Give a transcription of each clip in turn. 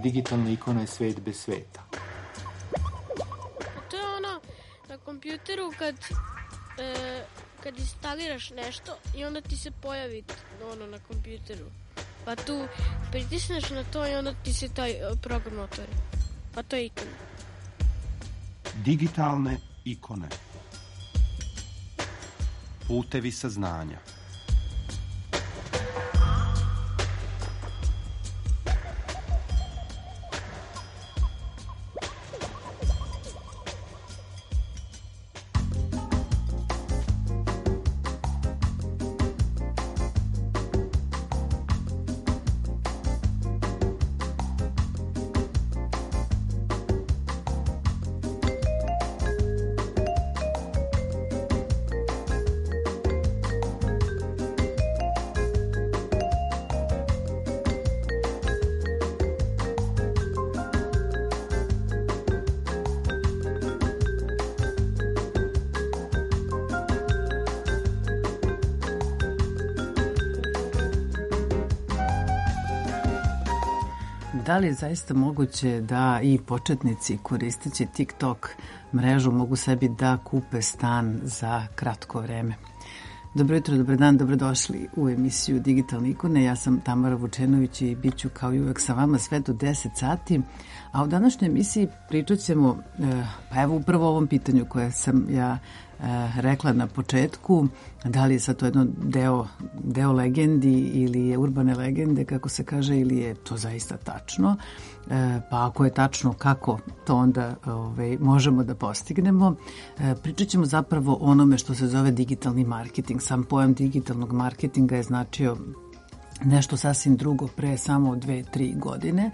Digitalna ikona je svet bez sveta. To je ono na kompjuteru kad instaliraš nešto i onda ti se pojavi ono na kompjuteru. Pa tu pritisneš na to i onda ti se taj program otvori. Pa to je ikona. Digitalne ikone. Putevi saznanja. Da li je zaista moguće da i početnici koristeći TikTok mrežu mogu sebi da kupe stan za kratko vreme? Dobro jutro, dobar dan, dobrodošli u emisiju Digitalne ikone. Ja sam Tamara Vučenović i bit ću kao i uvek sa vama sve do 10 sati. A u današnjoj emisiji pričat ćemo, pa evo upravo o ovom pitanju koje sam ja rekla na početku, da li je sad to jedno deo legendi ili je urbane legende, kako se kaže, ili je to zaista tačno. Pa ako je tačno, kako to onda možemo da postignemo. Pričat ćemo zapravo o onome što se zove digitalni marketing. Sam pojam digitalnog marketinga je značio nešto sasvim drugo pre samo 2-3 godine.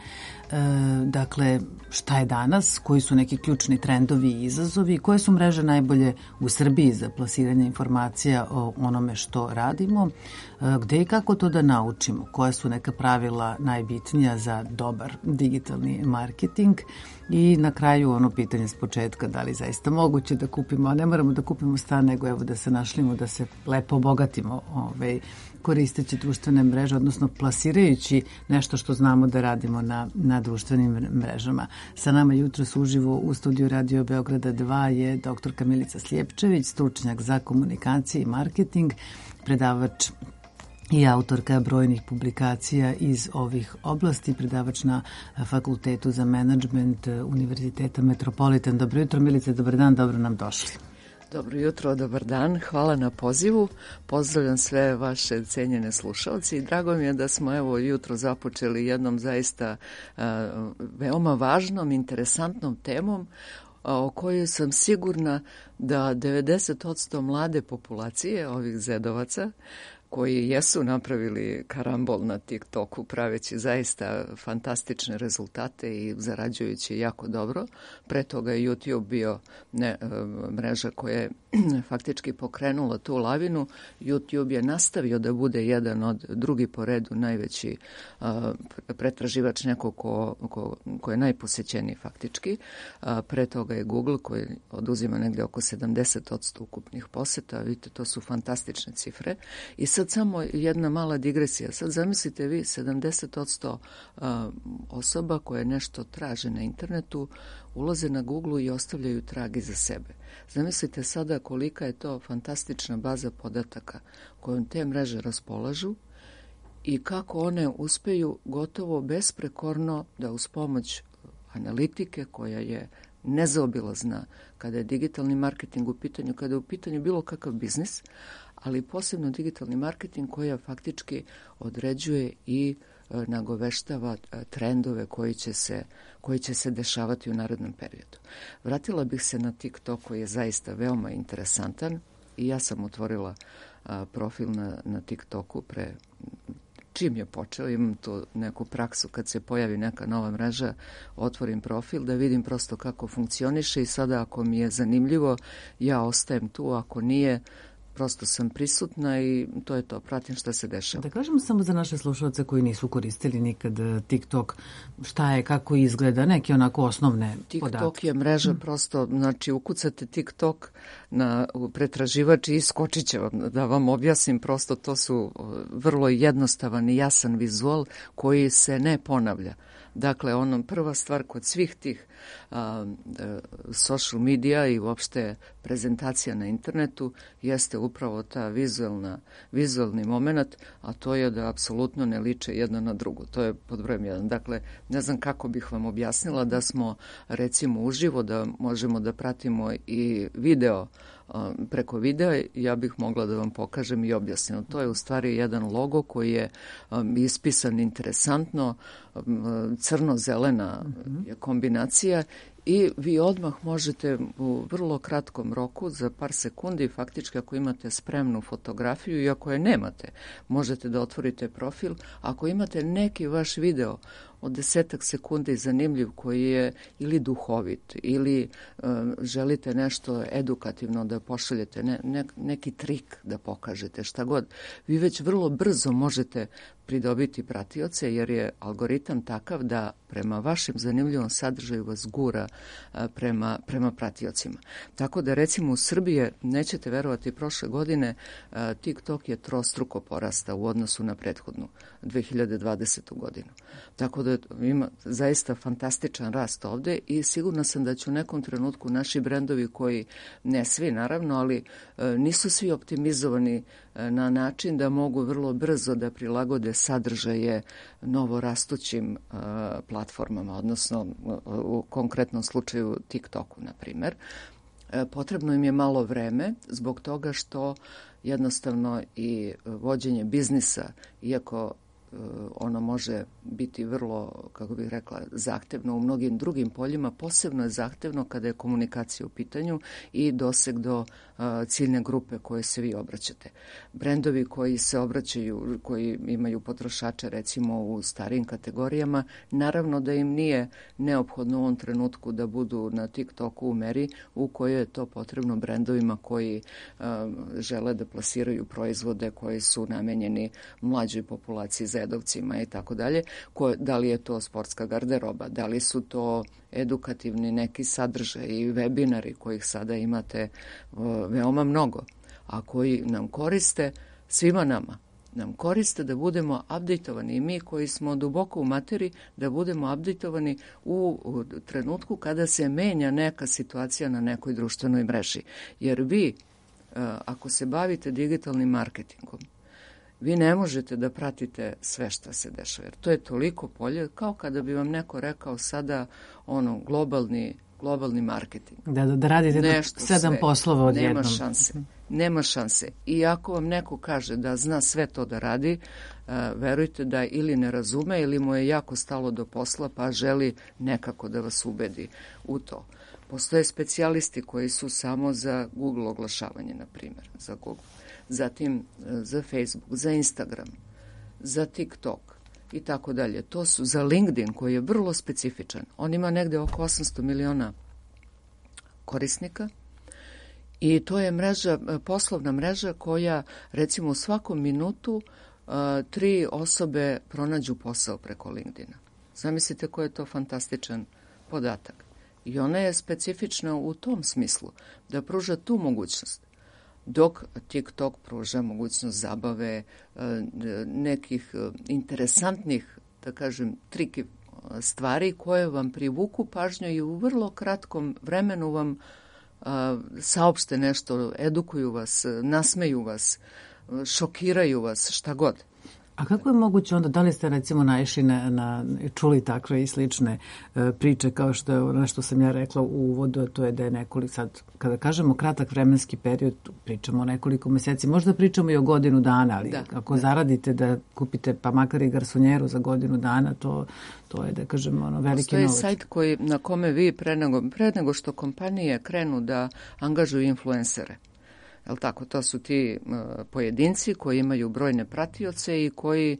Dakle, šta je danas, koji su neki ključni trendovi i izazovi, koje su mreže najbolje u Srbiji za plasiranje informacija o onome što radimo, gde i kako to da naučimo, koja su neka pravila najbitnija za dobar digitalni marketing i na kraju ono pitanje s početka, da li zaista moguće da kupimo, a ne moramo da kupimo stan, nego evo da se našlimo, da se lepo obogatimo koristeći društvene mreže, odnosno plasirajući nešto što znamo da radimo na društvenim mrežama. Sa nama jutros uživo u studiju Radio Beograda 2 je doktorka Milica Sljepčević, stručnjak za komunikacije i marketing, predavač i autorka brojnih publikacija iz ovih oblasti, predavač na Fakultetu za menadžment Univerziteta Metropolitan. Dobro jutro, Milice, dobar dan, dobro nam došli. Dobro jutro, dobar dan, hvala na pozivu, pozdravljam sve vaše cenjene slušalci i drago mi je da smo evo jutro započeli jednom zaista veoma važnom, interesantnom temom o kojoj sam sigurna da 90% mlade populacije ovih zedovaca koji jesu napravili karambol na TikToku praveći zaista fantastične rezultate i zarađujući jako dobro. Pre toga je YouTube bio mreža koja je faktički pokrenula tu lavinu. YouTube je nastavio da bude jedan od drugi po redu najveći pretraživač nekog ko je najposećeniji faktički. Pre toga je Google koji oduzima negde oko 70% ukupnih poseta. Vidite, to su fantastične cifre. I sad samo jedna mala digresija. Sad zamislite vi 70% osoba koje nešto traže na internetu ulaze na Google i ostavljaju trag iza sebe. Zamislite sada kolika je to fantastična baza podataka kojom te mreže raspolažu i kako one uspeju gotovo besprekorno da uz pomoć analitike koja je nezaobilazna kada je digitalni marketing u pitanju, kada je u pitanju bilo kakav biznis, ali posebno digitalni marketing koja faktički određuje i nagoveštava trendove koji će se dešavati u narednom periodu. Vratila bih se na TikTok koji je zaista veoma interesantan i ja sam otvorila profil na TikToku čim je počeo, imam tu neku praksu kad se pojavi neka nova mreža, otvorim profil da vidim prosto kako funkcioniše i sada ako mi je zanimljivo ja ostajem tu, ako nije prosto sam prisutna i to je to, pratim šta se dešava. Da kažemo samo za naše slušalce koji nisu koristili nikad TikTok, šta je, kako izgleda, neke onako osnovne podatke. TikTok je mreža prosto, znači ukucate TikTok na pretraživač i iskočit će vam, da vam objasnim, prosto to su vrlo jednostavan i jasan vizual koji se ne ponavlja. Dakle, prva stvar kod svih tih social medija i uopšte prezentacija na internetu jeste upravo ta vizualni moment, a to je da apsolutno ne liče jedna na drugu. To je pod brojem 1. Dakle, ne znam kako bih vam objasnila da smo recimo uživo, da možemo da pratimo i video preko videa, ja bih mogla da vam pokažem i objasnim. To je u stvari jedan logo koji je ispisan interesantno, crno-zelena je kombinacija i vi odmah možete u vrlo kratkom roku, za par sekundi, faktički ako imate spremnu fotografiju i ako je nemate, možete da otvorite profil. Ako imate neki vaš video od 10 sekundi zanimljiv koji je ili duhovit ili želite nešto edukativno da pošaljete, neki trik da pokažete, šta god, vi već vrlo brzo možete pridobiti pratioce jer je algoritam takav da prema vašem zanimljivom sadržaju vas gura prema pratiocima. Tako da recimo u Srbiji, nećete verovati, prošle godine TikTok je trostruko porasta u odnosu na prethodnu 2020. godinu. Tako da ima zaista fantastičan rast ovde i sigurna sam da će u nekom trenutku naši brendovi koji, ne svi naravno, ali nisu svi optimizovani na način da mogu vrlo brzo da prilagode sadržaje novorastućim platformama, odnosno u konkretnom slučaju TikToku, na primer. Potrebno im je malo vreme zbog toga što jednostavno i vođenje biznisa, iako ono može biti vrlo, kako bih rekla, zahtevno u mnogim drugim poljima, posebno je zahtevno kada je komunikacija u pitanju i doseg do ciljne grupe koje se vi obraćate. Brendovi koji se obraćaju, koji imaju potrošače recimo u starijim kategorijama, naravno da im nije neophodno u ovom trenutku da budu na TikToku u meri u kojoj je to potrebno brendovima koji žele da plasiraju proizvode koji su namenjeni mlađoj populaciji, zedovcima i tako dalje. Da li je to sportska garderoba, da li su to edukativni neki sadržaj i webinari kojih sada imate veoma mnogo, a koji nam koriste, svima nama, nam koriste da budemo updateovani i mi koji smo duboko u materiji da budemo updateovani u trenutku kada se menja neka situacija na nekoj društvenoj mreži. Jer vi, ako se bavite digitalnim marketingom, vi ne možete da pratite sve šta se dešava, jer to je toliko polje, kao kada bi vam neko rekao sada globalni marketing. Da radite nešto 7 poslova odjednom. Nema šanse. I ako vam neko kaže da zna sve to da radi, verujte da ili ne razume ili mu je jako stalo do posla pa želi nekako da vas ubedi u to. Postoje specijalisti koji su samo za Google oglašavanje, na primjer, za Google. Zatim za Facebook, za Instagram, za TikTok i tako dalje. To su za LinkedIn koji je vrlo specifičan. On ima negde oko 800 miliona korisnika i to je poslovna mreža koja recimo u svakom minutu 3 osobe pronađu posao preko LinkedIna. Zamislite koji je to fantastičan podatak. I ona je specifična u tom smislu da pruža tu mogućnost. Dok TikTok pruža mogućnost zabave, nekih interesantnih, da kažem, triki stvari koje vam privuku pažnju i u vrlo kratkom vremenu vam saopšte nešto, edukuju vas, nasmeju vas, šokiraju vas, šta god. A kako je moguće onda, da li ste recimo naišli čuli takve i slične priče kao što je ono što sam ja rekla u uvodu, to je da je nekoliko, sad kada kažemo kratak vremenski period, pričamo o nekoliko meseci, možda pričamo i o godinu dana, ali ako zaradite da kupite pa makar i garsonjeru za godinu dana, to je da kažemo veliki novac. Postoji sajt na kome vi pre nego što kompanije krenu da angažuju influencere. Jel tako, to su ti pojedinci koji imaju brojne pratioce i koji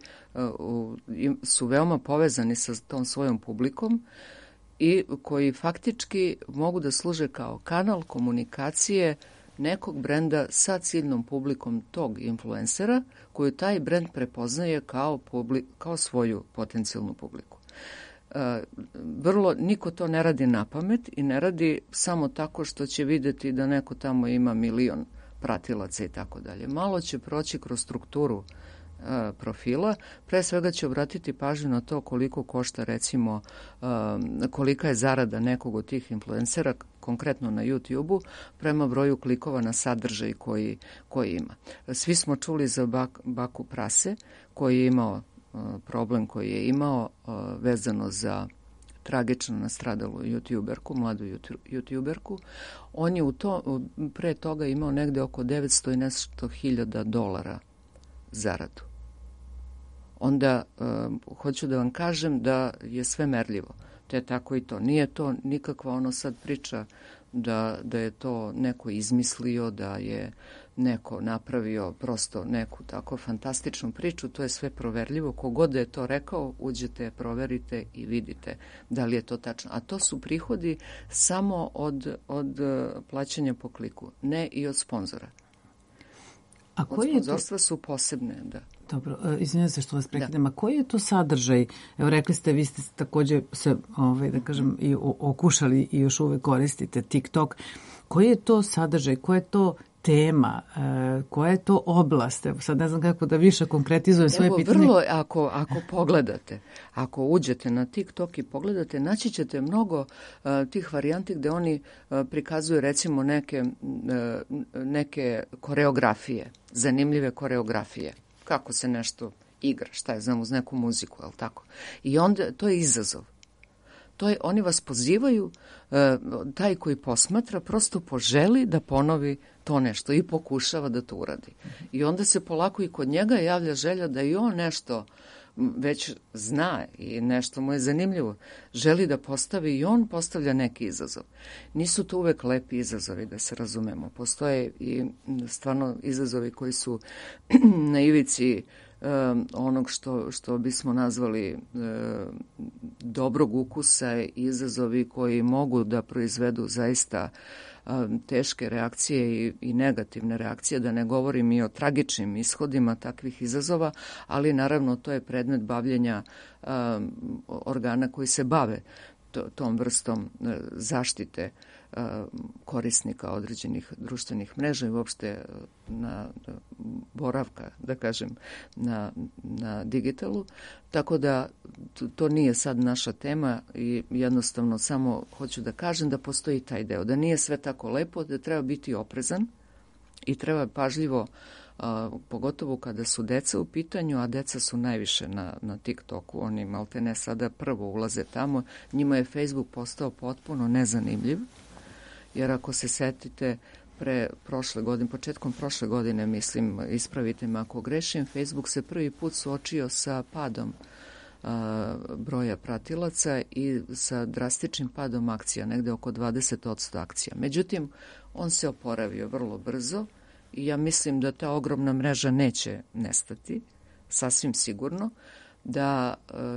su veoma povezani sa tom svojom publikom i koji faktički mogu da služe kao kanal komunikacije nekog brenda sa ciljnom publikom tog influencera koju taj brend prepoznaje kao svoju potencijalnu publiku. Niko to ne radi na pamet i ne radi samo tako što će videti da neko tamo ima 1.000.000 pratilaca i tako dalje. Malo će proći kroz strukturu profila. Pre svega će obratiti pažnju na to koliko košta, recimo, kolika je zarada nekog od tih influencera, konkretno na YouTube-u, prema broju klikova na sadržaj koji ima. Svi smo čuli za Baku Prase, koji je imao problem koji je imao vezano za tragično nastradalu youtuberku, mladu youtuberku. On je pre toga imao negde oko 900 i nešto hiljada dolara zaradu. Onda hoću da vam kažem da je sve merljivo. Te tako i to. Nije to nikakva sad priča da je to neko izmislio, da je neko napravio prosto neku tako fantastičnu priču. To je sve proverljivo. Kogod da je to rekao, uđete, proverite i vidite da li je to tačno. A to su prihodi samo od plaćanja po kliku, ne i od sponzora. A od sponzorstva su posebne, da. Dobro, izvinjam se što vas prekidam. A koji je to sadržaj? Evo, rekli ste, vi ste takođe se, da kažem, i okušali i još uvek koristite TikTok. Koji je to sadržaj? Koja je to tema? Koja je to oblast? Evo, sad ne znam kako da više konkretizujem svoje pitanje. Vrlo, ako pogledate, ako uđete na TikTok i pogledate, naći ćete mnogo tih varijanti gde oni prikazuju, recimo, neke koreografije, zanimljive koreografije. Kako se nešto igra, šta je, znam, uz neku muziku, je li tako? I onda to je izazov. Oni vas pozivaju, taj koji posmatra prosto poželi da ponovi to nešto i pokušava da to uradi. I onda se polako i kod njega javlja želja da i on nešto već zna i nešto mu je zanimljivo. Želi da postavi i on postavlja neki izazov. Nisu to uvek lepi izazovi, da se razumemo. Postoje i stvarno izazovi koji su na ivici onog što bismo nazvali dobrog ukusa, izazovi koji mogu da proizvedu zaista teške reakcije i negativne reakcije, da ne govorim i o tragičnim ishodima takvih izazova, ali naravno to je predmet bavljenja organa koji se bave tom vrstom zaštite korisnika određenih društvenih mreža i uopšte na boravka, da kažem, na digitalu. Tako da to nije sad naša tema i jednostavno samo hoću da kažem da postoji taj deo, da nije sve tako lepo, da treba biti oprezan i treba pažljivo, pogotovo kada su deca u pitanju, a deca su najviše na TikToku, oni maltene sada prvo ulaze tamo, njima je Facebook postao potpuno nezanimljiv, jer ako se setite početkom prošle godine, mislim, ispravite me ako grešim, Facebook se prvi put suočio sa padom broja pratilaca i sa drastičnim padom akcija, negde oko 20% akcija. Međutim, on se oporavio vrlo brzo i ja mislim da ta ogromna mreža neće nestati, sasvim sigurno, da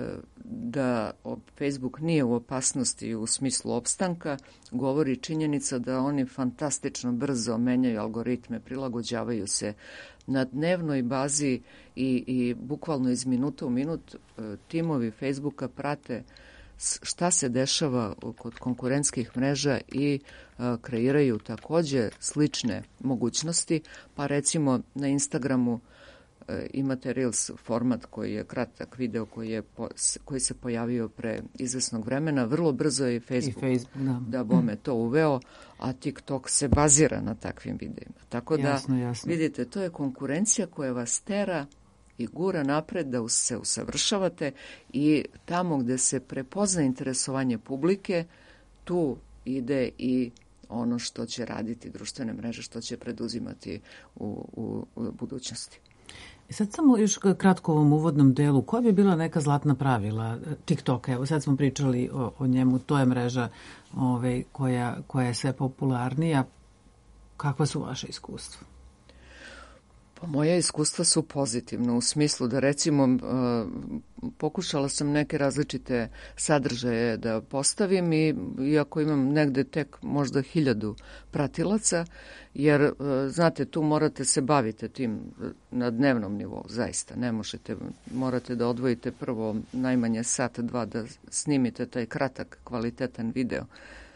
Facebook nije u opasnosti u smislu opstanka, govori činjenica da oni fantastično brzo menjaju algoritme, prilagođavaju se na dnevnoj bazi i bukvalno iz minuta u minut timovi Facebooka prate šta se dešava kod konkurentskih mreža i kreiraju takođe slične mogućnosti, pa recimo na Instagramu imate Reels format koji je kratak video koji se pojavio pre izvesnog vremena. Vrlo brzo je Facebook da bome to uveo, a TikTok se bazira na takvim videima. Tako da, jasno. Vidite, to je konkurencija koja vas tera i gura napred da se usavršavate i tamo gde se prepozna interesovanje publike, tu ide i ono što će raditi društvene mreže, što će preduzimati u budućnosti. I sad samo još kratko u ovom uvodnom delu, koja bi bila neka zlatna pravila TikToka? Evo sad smo pričali o njemu, to je mreža koja je sve popularnija. Kakva su vaše iskustva? Pa moja iskustva su pozitivna u smislu da recimo pokušala sam neke različite sadržaje da postavim i iako imam negde tek možda 1000 pratilaca, jer znate tu morate se baviti tim na dnevnom nivou, zaista ne možete, morate da odvojite prvo najmanje sat, dva da snimite taj kratak kvalitetan video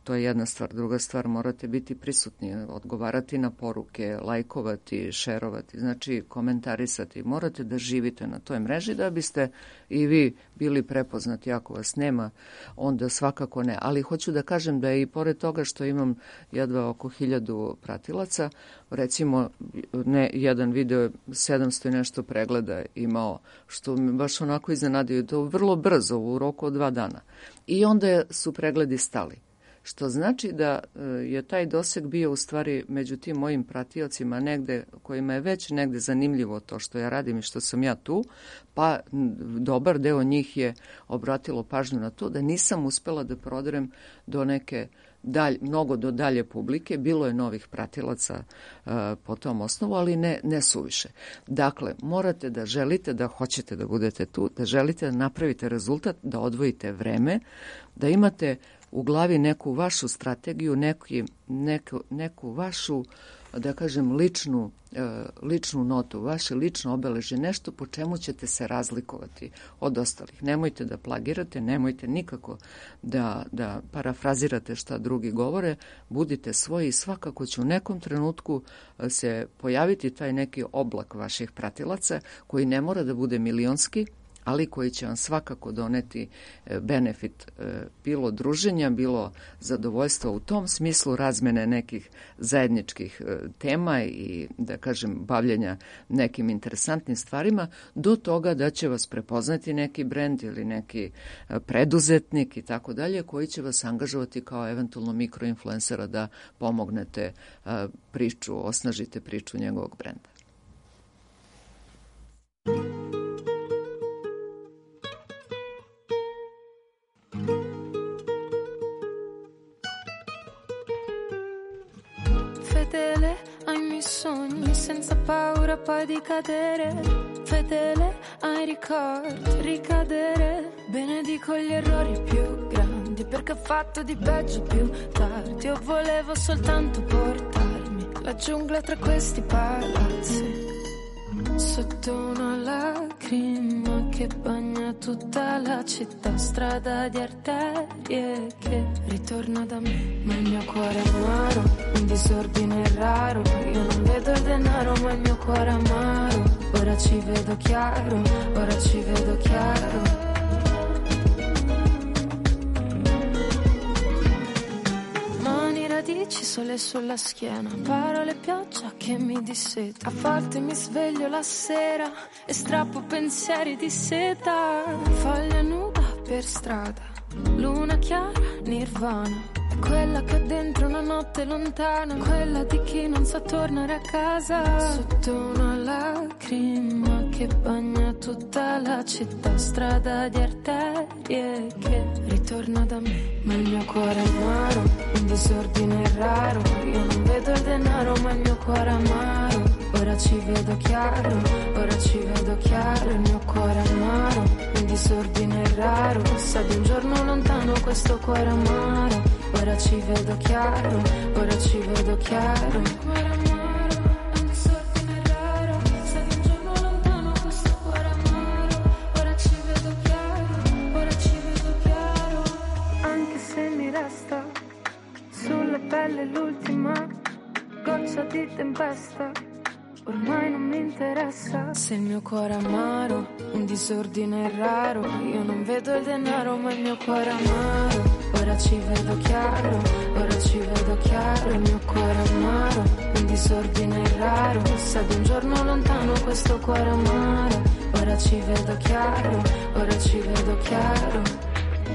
To je jedna stvar. Druga stvar, morate biti prisutni, odgovarati na poruke, lajkovati, šerovati, znači komentarisati. Morate da živite na toj mreži da biste i vi bili prepoznati. Ako vas nema, onda svakako ne. Ali hoću da kažem da i pored toga što imam jedva oko 1000 pratilaca, recimo jedan video je 700 i nešto pregleda imao, što me baš onako iznenadio. To vrlo brzo, u roku od 2 dana. I onda su pregledi stali. Što znači da je taj doseg bio u stvari među tim mojim pratiocima negde, kojima je već negde zanimljivo to što ja radim i što sam ja tu, pa dobar deo njih je obratilo pažnju na to da nisam uspela da prodrem do neke mnogo do dalje publike. Bilo je novih pratilaca po tom osnovu, ali ne suviše. Dakle, morate da želite, da hoćete da budete tu, da želite da napravite rezultat, da odvojite vreme, da imate u glavi neku vašu strategiju, neku vašu, da kažem, ličnu notu, vaše lično obeležje, nešto po čemu ćete se razlikovati od ostalih. Nemojte da plagirate, nemojte nikako da parafrazirate šta drugi govore, budite svoji i svakako će u nekom trenutku se pojaviti taj neki oblak vaših pratilaca koji ne mora da bude milionski, ali koji će vam svakako doneti benefit, bilo druženja, bilo zadovoljstva u tom smislu, razmene nekih zajedničkih tema i, da kažem, bavljenja nekim interesantnim stvarima, do toga da će vas prepoznati neki brend ili neki preduzetnik i tako dalje, koji će vas angažovati kao eventualno mikroinfluencera da pomognete priču, osnažite priču njegovog brenda. Fedele ai miei sogni senza paura poi di cadere, fedele ai ricordi, ricadere, benedico gli errori più grandi perché ho fatto di peggio più tardi. Io volevo soltanto portarmi la giungla tra questi palazzi, sotto una lacrima che bagna tutta la città, strada di arterie che ritorna da me, ma il mio cuore è amaro, un disordine raro, io non vedo il denaro ma il mio cuore è amaro, ora ci vedo chiaro, ora ci vedo chiaro. Radici sole sulla schiena, parole pioggia che mi disseta, a volte mi sveglio la sera e strappo pensieri di seta, foglia nuda per strada, luna chiara, nirvana, è quella che ho dentro una notte lontana, quella di chi non sa tornare a casa, sotto una lacrima che bagna tutta la città, strada di arterie che ritorna da me, ma il mio cuore è amaro, un disordine raro, io non vedo il denaro ma il mio cuore è amaro, ora ci vedo chiaro, ora ci vedo chiaro, il mio cuore è amaro, un disordine raro, sa di un giorno lontano questo cuore amaro, ora ci vedo chiaro, ora ci vedo chiaro, il cuore amaro, un disordine raro, sa di un giorno lontano questo cuore amaro, ora ci vedo chiaro, ora ci vedo chiaro, anche se mi resta sulla pelle l'ultima goccia di tempesta, ormai non mi interessa. Se il mio cuore è amaro, un disordine raro, io non vedo il denaro ma il mio cuore è amaro, ora ci vedo chiaro, ora ci vedo chiaro, il mio cuore è amaro, un disordine raro, sa di un giorno lontano questo cuore amaro, ora ci vedo chiaro, ora ci vedo chiaro.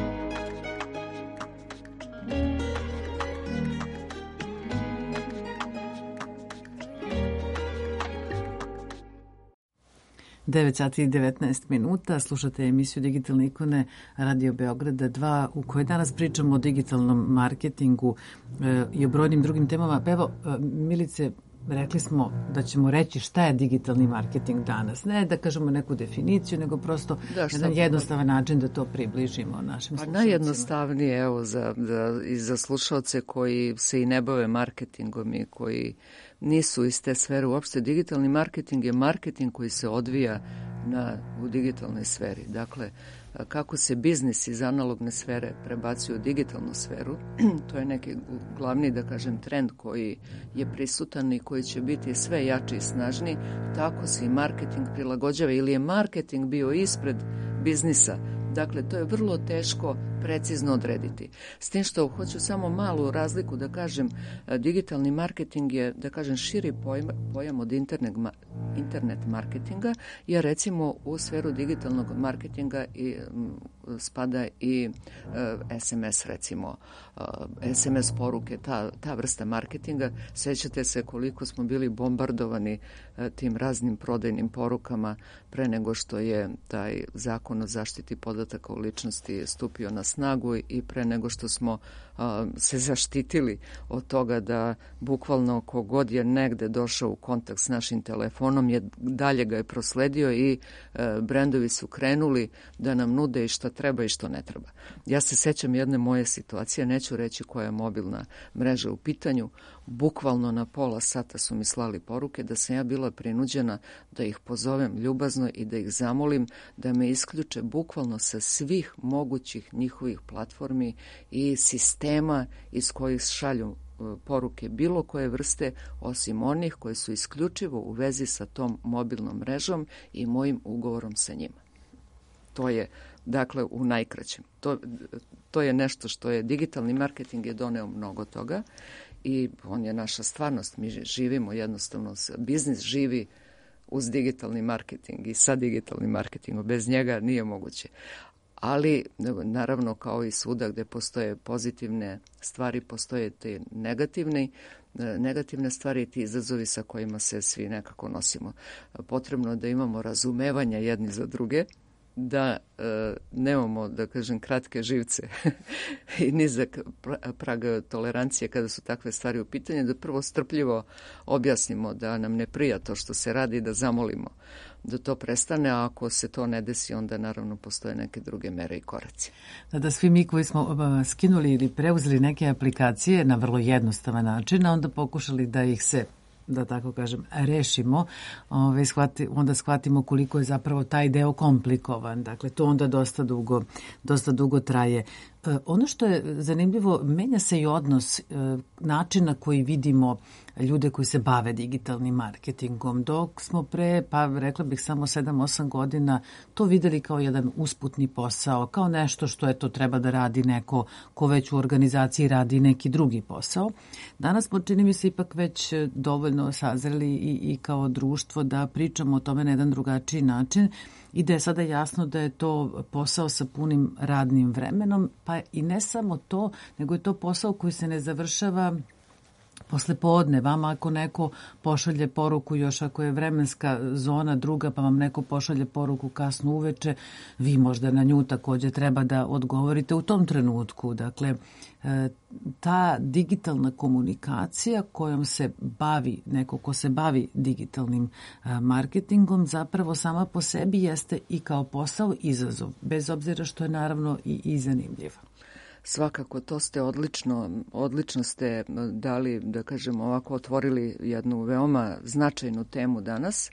9 sati i 19 minuta, slušate emisiju Digitalne ikone Radio Beograda 2, u kojoj danas pričamo o digitalnom marketingu i o brojnim drugim temama. Pa evo, Milice, rekli smo da ćemo reći šta je digitalni marketing danas. Ne da kažemo neku definiciju, nego prosto jedan jednostavan način da to približimo našim slušalcima. Najjednostavnije, evo, za slušalce koji se i ne bave marketingom i koji nisu iz te sfere uopšte. Digitalni marketing je marketing koji se odvija u digitalnoj sferi. Dakle, kako se biznis iz analogne sfere prebacuje u digitalnu sferu, to je neki glavni, da kažem, trend koji je prisutan i koji će biti sve jači i snažniji, tako se i marketing prilagođava ili je marketing bio ispred biznisa. Dakle, to je vrlo teško precizno odrediti. S tim što hoću samo malu razliku da kažem, digitalni marketing je, da kažem, širi pojam od internet marketinga, jer recimo u sferu digitalnog marketinga spada i SMS, recimo, SMS poruke, ta vrsta marketinga. Sećate se koliko smo bili bombardovani tim raznim prodajnim porukama pre nego što je taj zakon o zaštiti podataka o ličnosti stupio na snagu i pre nego što smo se zaštitili od toga da bukvalno kogod je negde došao u kontakt s našim telefonom dalje ga je prosledio i brendovi su krenuli da nam nude i šta treba i što ne treba. Ja se sećam jedne moje situacije, neću reći koja je mobilna mreža u pitanju, bukvalno na pola sata su mi slali poruke da sam ja bila prinuđena da ih pozovem ljubazno i da ih zamolim da me isključe bukvalno sa svih mogućih njihovih platformi i sistema iz kojih šalju poruke bilo koje vrste, osim onih koje su isključivo u vezi sa tom mobilnom mrežom i mojim ugovorom sa njima. To je, dakle, u najkraćem. To je nešto što je digitalni marketing je doneo mnogo toga i on je naša stvarnost. Mi živimo jednostavno, biznis živi uz digitalni marketing i sa digitalnim marketingom. Bez njega nije moguće. Ali, naravno, kao i svuda gde postoje pozitivne stvari, postoje te negativne stvari i ti izazovi sa kojima se svi nekako nosimo. Potrebno je da imamo razumevanja jedni za druge, da nemamo, da kažem, kratke živce i nizak prag tolerancije kada su takve stvari u pitanju, da prvo strpljivo objasnimo da nam ne prija to što se radi, da zamolimo da to prestane, a ako se to ne desi, onda naravno postoje neke druge mere i koraci. Da svi mi koji smo skinuli ili preuzeli neke aplikacije na vrlo jednostavan način, a onda pokušali da ih se, da tako kažem, rešimo, onda shvatimo koliko je zapravo taj deo komplikovan. Dakle, to onda dosta dugo traje. Ono što je zanimljivo, menja se i odnos načina koji vidimo ljude koji se bave digitalnim marketingom. Dok smo pre, pa rekla bih samo 7-8 godina, to videli kao jedan usputni posao, kao nešto što to treba da radi neko ko već u organizaciji radi neki drugi posao. Danas smo, čini mi se, ipak već dovoljno sazreli i kao društvo da pričamo o tome na jedan drugačiji način i da je sada jasno da je to posao sa punim radnim vremenom, pa i ne samo to, nego je to posao koji se ne završava posle podne. Vama ako neko pošalje poruku, još ako je vremenska zona druga, pa vam neko pošalje poruku kasno uveče, vi možda na nju takođe treba da odgovorite u tom trenutku. Dakle, ta digitalna komunikacija kojom se bavi neko ko se bavi digitalnim marketingom zapravo sama po sebi jeste i kao posao izazov, bez obzira što je naravno i zanimljiva. Svakako, to ste odlično ste dali, da kažem, ovako otvorili jednu veoma značajnu temu danas.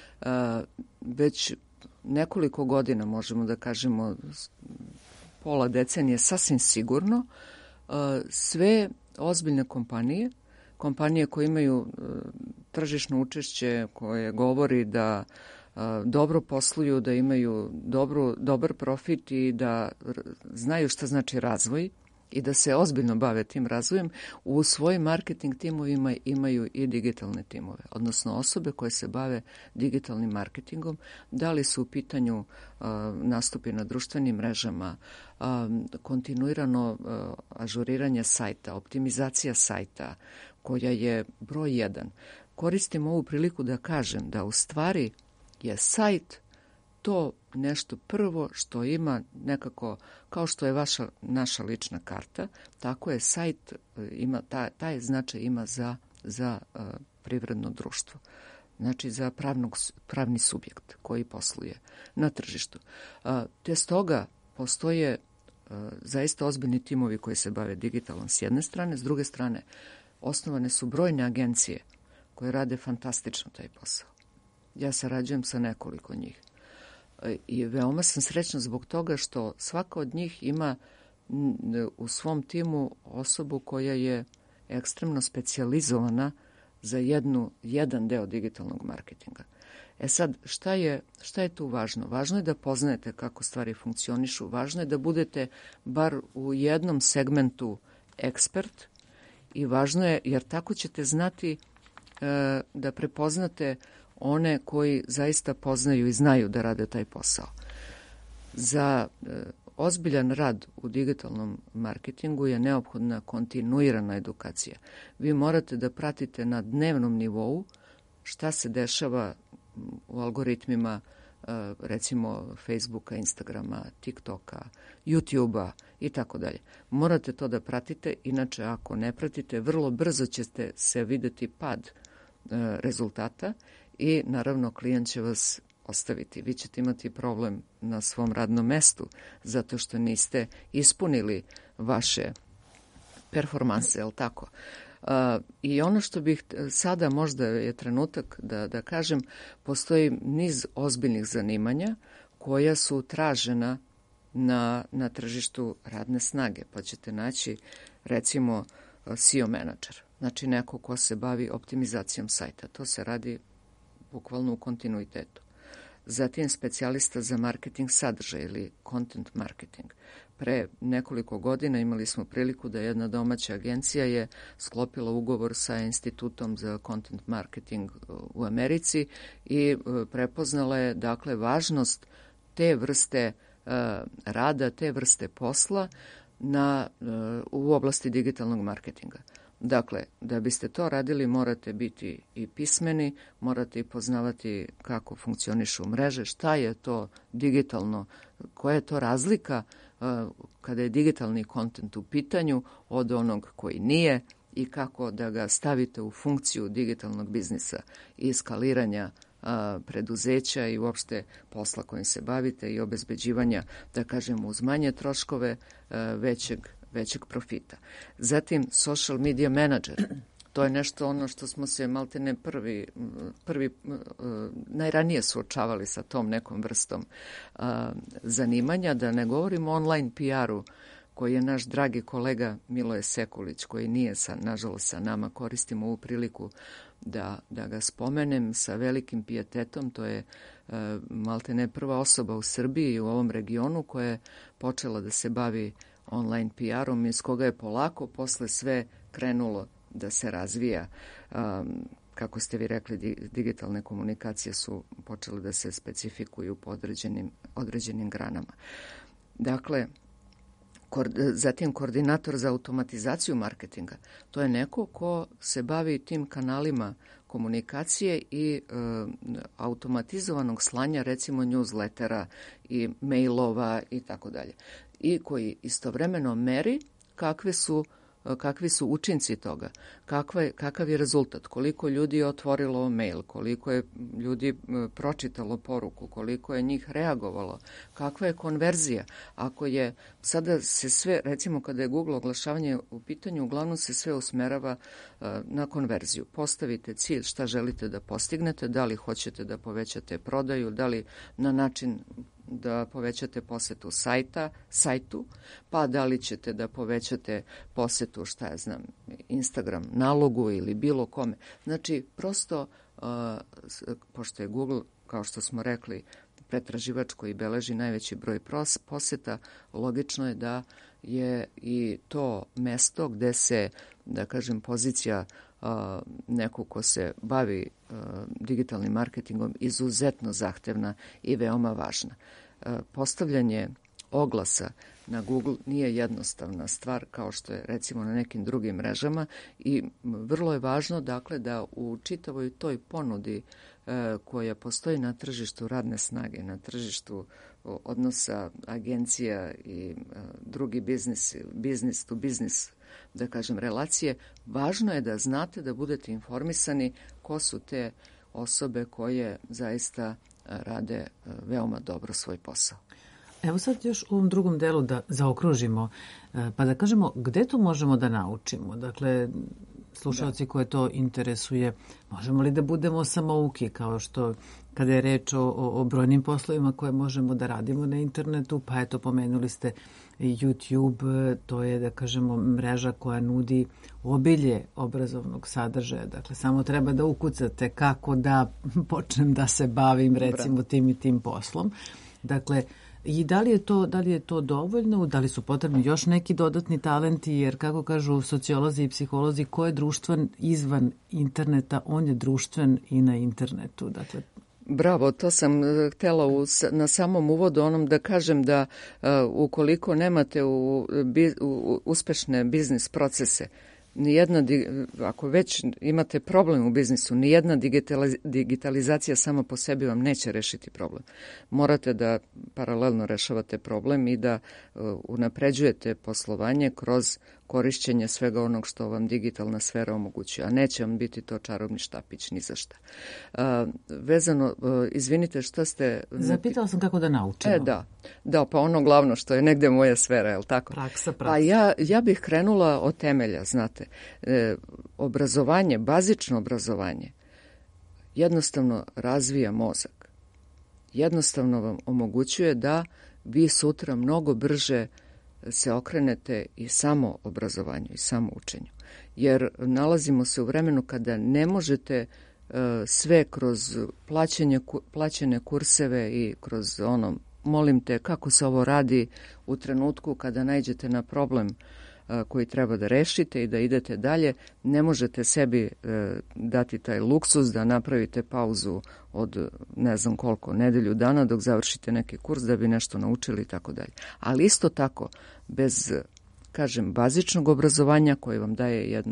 Već nekoliko godina, možemo da kažemo, pola decenije sasvim sigurno, sve ozbiljne kompanije koje imaju tržišno učešće, koje govori da dobro posluju, da imaju dobar profit i da znaju šta znači razvoj i da se ozbiljno bave tim razvojem, u svojim marketing timovima imaju i digitalne timove, odnosno osobe koje se bave digitalnim marketingom, da li su u pitanju nastupi na društvenim mrežama, kontinuirano ažuriranje sajta, optimizacija sajta, koja je broj 1. Koristim ovu priliku da kažem da u stvari je sajt to nešto prvo što ima nekako, kao što je naša lična karta, tako je sajt, taj značaj ima za privredno društvo. Znači za pravni subjekt koji posluje na tržištu. Te stoga postoje zaista ozbiljni timovi koji se bave digitalom s jedne strane, s druge strane osnovane su brojne agencije koje rade fantastično taj posao. Ja sarađujem sa nekoliko njih. I veoma sam srećna zbog toga što svaka od njih ima u svom timu osobu koja je ekstremno specijalizovana za jedan deo digitalnog marketinga. Sad, šta je tu važno? Važno je da poznajete kako stvari funkcionišu, važno je da budete bar u jednom segmentu ekspert i važno je, jer tako ćete znati da prepoznate one koji zaista poznaju i znaju da rade taj posao. Za ozbiljan rad u digitalnom marketingu je neophodna kontinuirana edukacija. Vi morate da pratite na dnevnom nivou šta se dešava u algoritmima, recimo Facebooka, Instagrama, TikToka, YouTubea i tako dalje. Morate to da pratite, inače ako ne pratite, vrlo brzo ćete se videti pad rezultata i naravno klijent će vas ostaviti. Vi ćete imati problem na svom radnom mestu zato što niste ispunili vaše performanse, je li tako? I ono što bih sada, možda je trenutak da kažem, postoji niz ozbiljnih zanimanja koja su tražena na tržištu radne snage, pa ćete naći recimo SEO menadžer, znači neko ko se bavi optimizacijom sajta. To se radi bukvalno u kontinuitetu. Zatim specijalista za marketing sadržaja ili content marketing. Pre nekoliko godina imali smo priliku da jedna domaća agencija je sklopila ugovor sa Institutom za content marketing u Americi i prepoznala je dakle važnost te vrste rada, te vrste posla u oblasti digitalnog marketinga. Dakle, da biste to radili morate biti i pismeni, morate i poznavati kako funkcionišu mreže, šta je to digitalno, koja je to razlika kada je digitalni kontent u pitanju od onog koji nije i kako da ga stavite u funkciju digitalnog biznisa i skaliranja preduzeća i uopšte posla kojim se bavite i obezbeđivanja, da kažem, uz manje troškove većeg profita. Zatim, social media manager. To je nešto ono što smo se maltene najranije suočavali sa tom nekom vrstom zanimanja, da ne govorimo o online PR-u koji je naš dragi kolega Miloje Sekulić, koji nije nažalost sa nama, koristimo ovu priliku da ga spomenem sa velikim pijetetom. To je maltene prva osoba u Srbiji i u ovom regionu koja je počela da se bavi online PR-om iz koga je polako posle sve krenulo da se razvija. Kako ste vi rekli, digitalne komunikacije su počele da se specifikuju po određenim granama. Dakle, zatim koordinator za automatizaciju marketinga. To je neko ko se bavi tim kanalima komunikacije i automatizovanog slanja, recimo newslettera i mailova i tako dalje. I koji istovremeno meri kakvi su učinci toga, kakav je rezultat, koliko ljudi je otvorilo mail, koliko je ljudi pročitalo poruku, koliko je njih reagovalo, kakva je konverzija. Ako je, sada se sve, recimo kada je Google oglašavanje u pitanju, uglavnom se sve usmerava na konverziju. Postavite cilj šta želite da postignete, da li hoćete da povećate prodaju, da li na način da povećate posetu sajtu, pa da li ćete da povećate posetu, Instagram nalogu ili bilo kome. Znači, prosto, pošto je Google, kao što smo rekli, pretraživač koji beleži najveći broj poseta, logično je da je i to mesto gde se, da kažem, pozicija neko ko se bavi digitalnim marketingom izuzetno zahtevna i veoma važna. Postavljanje oglasa na Google nije jednostavna stvar kao što je recimo na nekim drugim mrežama i vrlo je važno dakle da u čitavoj toj ponudi koja postoji na tržištu radne snage, na tržištu odnosa agencija i drugi business to business, da kažem, relacije, važno je da znate, da budete informisani ko su te osobe koje zaista rade veoma dobro svoj posao. Evo sad još u ovom drugom delu da zaokružimo, pa da kažemo gde to možemo da naučimo. Dakle, slušalci koje to interesuje. Možemo li da budemo samouki, kao što kada je reč o brojnim poslovima koje možemo da radimo na internetu, pa eto, pomenuli ste YouTube, to je, da kažemo, mreža koja nudi obilje obrazovnog sadržaja. Dakle, samo treba da ukucate kako da počnem da se bavim, recimo, tim i tim poslom. Dakle, i da li je to dovoljno, da li su potrebni još neki dodatni talenti, jer kako kažu sociolozi i psiholozi, ko je društven izvan interneta, on je društven i na internetu. Dakle, bravo, to sam htjela na samom uvodu onom da kažem da ukoliko nemate uspešne biznis procese, ako već imate problem u biznisu, nijedna digitalizacija sama po sebi vam neće rešiti problem. Morate da paralelno rešavate problem i da unapređujete poslovanje kroz korišćenje svega onog što vam digitalna sfera omogućuje, a neće vam biti to čarobni štapić ni za šta. Vezano, izvinite, šta ste... Zapitala sam kako da naučimo. Da, pa ono glavno što je negde moja sfera, je li tako? Praksa. Pa ja bih krenula od temelja, znate. Obrazovanje, bazično obrazovanje, jednostavno razvija mozak. Jednostavno vam omogućuje da vi sutra mnogo brže se okrenete i samo obrazovanju i samo učenju. Jer nalazimo se u vremenu kada ne možete sve kroz plaćene kurseve i kroz ono, molim te kako se ovo radi u trenutku kada naiđete na problem koji treba da rešite i da idete dalje, ne možete sebi dati taj luksuz da napravite pauzu od ne znam koliko, nedelju dana dok završite neki kurs da bi nešto naučili i tako dalje. Ali isto tako, bez, kažem, bazičnog obrazovanja koji vam daje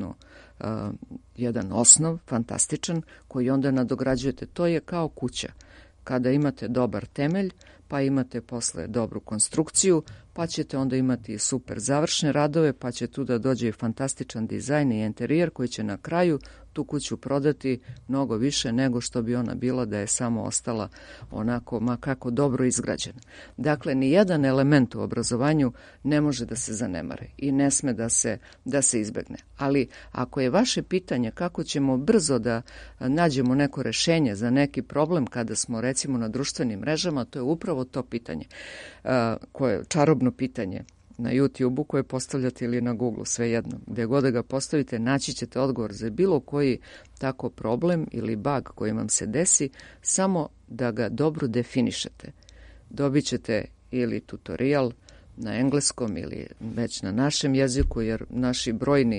jedan osnov, fantastičan, koji onda nadograđujete. To je kao kuća. Kada imate dobar temelj, pa imate posle dobru konstrukciju, pa ćete onda imati super završne radove, pa će tu da dođe i fantastičan dizajn i interijer koji će na kraju tu kuću prodati mnogo više nego što bi ona bila da je samo ostala onako ma kako dobro izgrađena. Dakle, ni jedan element u obrazovanju ne može da se zanemare i ne sme da se izbegne. Ali ako je vaše pitanje kako ćemo brzo da nađemo neko rešenje za neki problem kada smo recimo na društvenim mrežama, to je upravo to pitanje, koje je čarobno pitanje na YouTube-u koje postavljate ili na Google, svejedno. Gde god da ga postavite, naći ćete odgovor za bilo koji tako problem ili bug koji vam se desi, samo da ga dobro definišete. Dobit ćete ili tutorial na engleskom ili već na našem jeziku, jer naši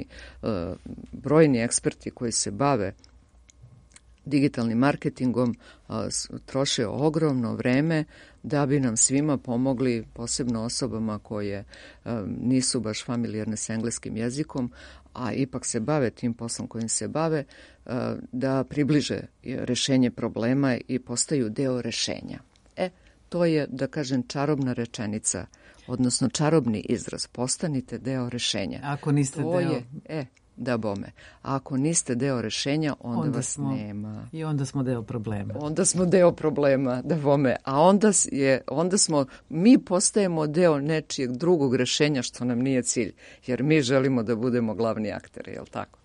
brojni eksperti koji se bave digitalnim marketingom troše ogromno vreme da bi nam svima pomogli, posebno osobama koje nisu baš familijarne s engleskim jezikom, a ipak se bave tim poslom kojim se bave, da približe rešenje problema i postaju deo rešenja. To je, da kažem, čarobna rečenica, odnosno čarobni izraz. Postanite deo rešenja. Ako niste deo... Da bome. A ako niste deo rešenja, onda vas nema. I onda smo deo problema. Onda smo deo problema, da bome. A onda mi postajemo deo nečijeg drugog rešenja, što nam nije cilj. Jer mi želimo da budemo glavni akteri, je li tako?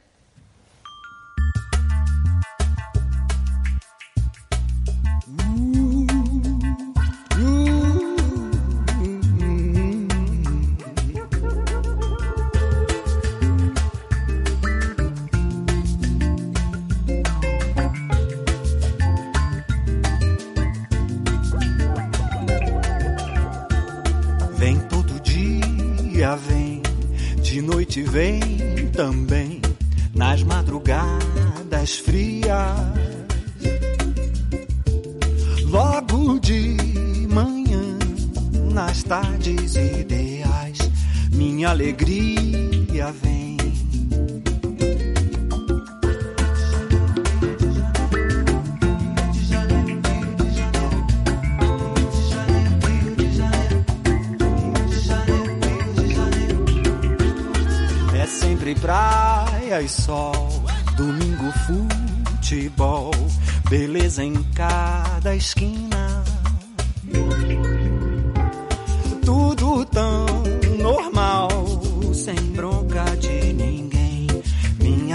Vem, de noite vem também, nas madrugadas frias. Logo de manhã, nas tardes ideais, minha alegria vem. Praia e sol, domingo futebol, beleza em cada esquina. Tudo tão normal, sem bronca de ninguém. Minha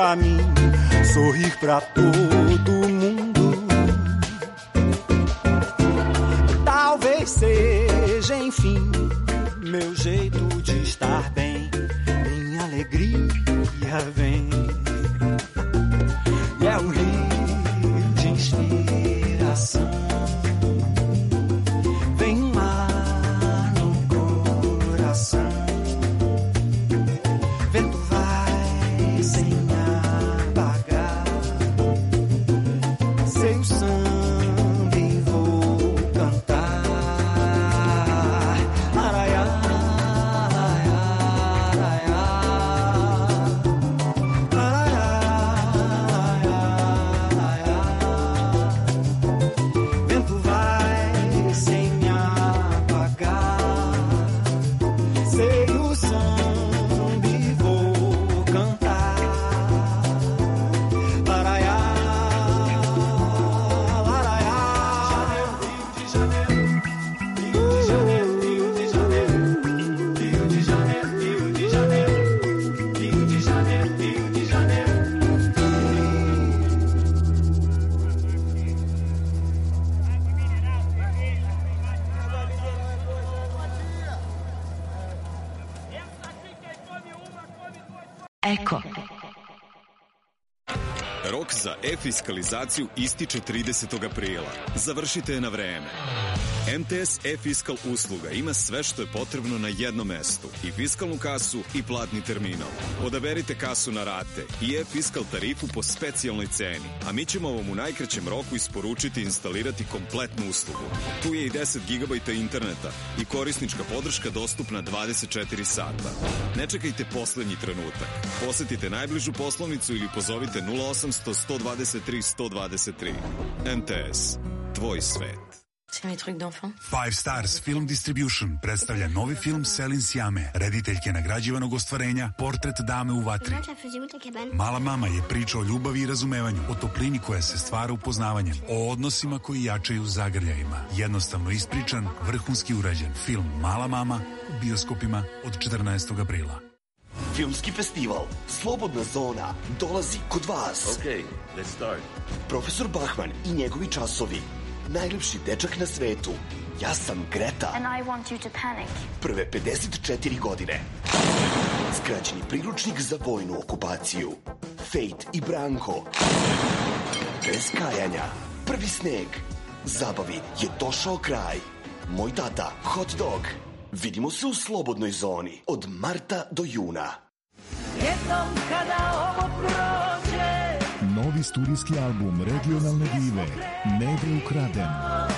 pra mim, sorrir pra todo mundo. Talvez seja, enfim, meu jeito de estar bem. Minha alegria vem, e é um rio de inspiração. Vem um mar no coração. Vento vai sem apagar. Sei o samba e vou cantar. Araiá, araiá, araiá. Vento vai sem me apagar. Sei o samba e vou cantar. Laraiá, laraiá. Rio de Janeiro, Rio de Janeiro, Rio de Janeiro, Rio de Janeiro, Rio de Janeiro, Rio de Janeiro, Rio de Janeiro. Eko. Rok za e-fiskalizaciju ističe 30. aprila. Završite je na vreme. MTS e-fiskal usluga ima sve što je potrebno na jednom mestu. I fiskalnu kasu i platni terminal. Odaberite kasu na rate i e-fiskal tarifu po specijalnoj ceni. A mi ćemo vam u najkraćem roku isporučiti i instalirati kompletnu uslugu. Tu je i 10 GB interneta i korisnička podrška dostupna 24 sata. Ne čekajte poslednji trenutak. Posetite najbližu poslovnicu ili pozovite 0800 123 123. MTS. Tvoj svet. C'est mes trucs d'enfant. Five Stars Film Distribution predstavlja novi film Selin Sjame, rediteljke nagrađivanog ostvarenja Portret dame u vatri. Mala mama je priča o ljubavi i razumevanju, o toplini koja se stvara upoznavanjem, o odnosima koji jačaju zagrljajima. Jednostavno ispričan, vrhunski urađen film Mala mama u bioskopima od 14. aprila. Filmski festival Slobodna zona dolazi kod vas. Okay, let's start. Profesor Bachman i njegovi časovi. Najljepši dečak na svetu. Ja sam Greta. And I want you to panic. Prve 54 godine. Skraćeni priručnik za vojnu okupaciju. Fate i Branko. Bez kajanja. Prvi sneg. Zabavi je došao kraj. Moj tata, hot dog. Vidimo se u Slobodnoj zoni od marta do juna. Jednom kada ovo prođe. Novi studijski album regionalne dive Negre ukraden.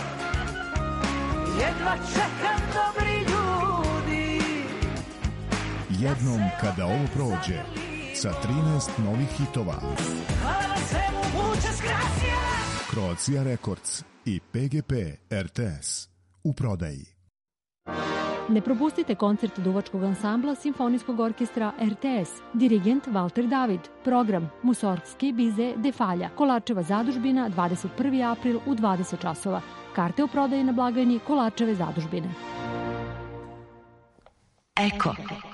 Jedva čekam dobri ljudi. Jednom kada ovo prođe sa 13 novih hitova. Hvala svemu muchas gracias. Croatia Records i PGP RTS u prodaji. Ne propustite koncert duvačkog ansambla Simfonijskog orkestra RTS. Dirigent Valter David. Program Musorgski Bize de Falja. Kolačeva zadužbina 21. april u 20 časova. Karte u prodaji na blagajni Kolačeve zadužbine. Eko.